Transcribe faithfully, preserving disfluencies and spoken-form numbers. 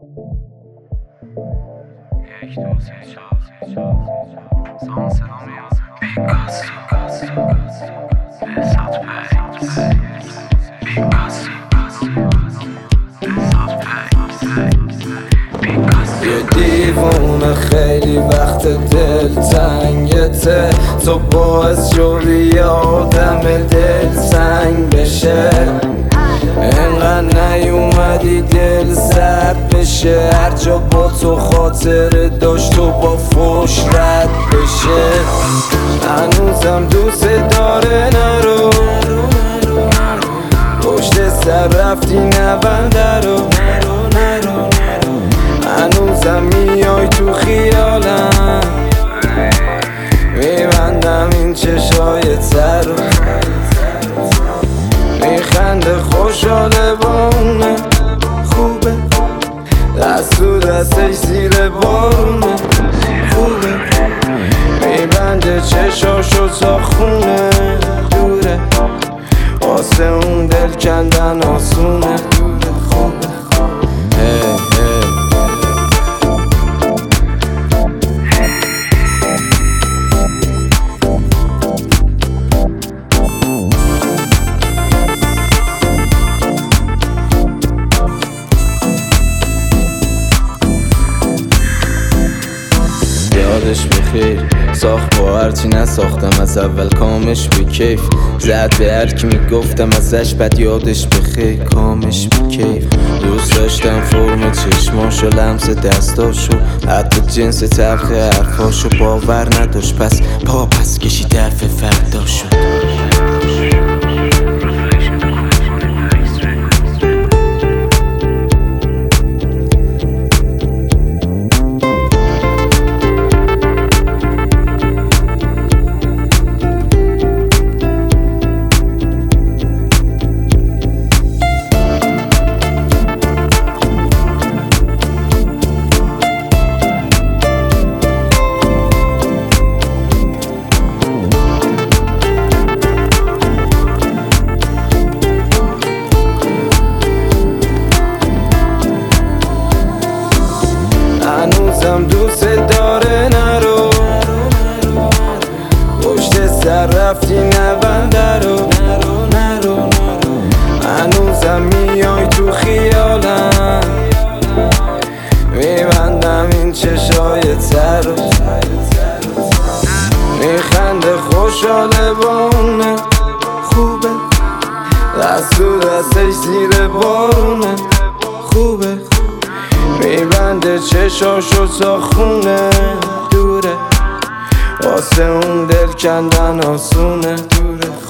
یک دو سه چهار سان صدا میاد پیکاسو بسات پی پیکاسو بسات پی یه دیوونه خیلی وقت دل تنگته، تو باعث شدی آدم دل سنگ بشه. انقدر نیومدی دل سرد بشه، هر جا با تو خاطر داشت تو با فوش رد بشه. هنوزم دوست داره نرو، پشت سر رفتی نبنده رو. هنوزم میای تو خیالم، میبندم این چشای تر رو. میخنده خوشحاله با اونه، خوبه دست تو دستش زیر بارونه، خوبه میبنده چشاشو تا خونه دوره، واسه اون دل کندن آسونه. خوبه hey, hey. یادش بخیر ساخت با هرچی نساختم، از اول کامش به کیف زد به هر کی میگفتم ازش بد. یادش بخیر کامش به کیف دوست داشتم فرم چشماشو، لمس دستاشو، حتی جنس تلخ حرفاشو. باور نداشت پس پا پس کشی دفع فرداشو. هنوزم دوست داره نرو، پشت سر رفتی نبنده رو. هنوزم میای تو خیالم، میبندم این چشای تر رو. میخنده خوشحاله با اونه، خوبه دست تو دستش زیر بارونه، خوبه میبنده چشاشو تا خونه دوره، واسه اون دل کندن آسونه دوره.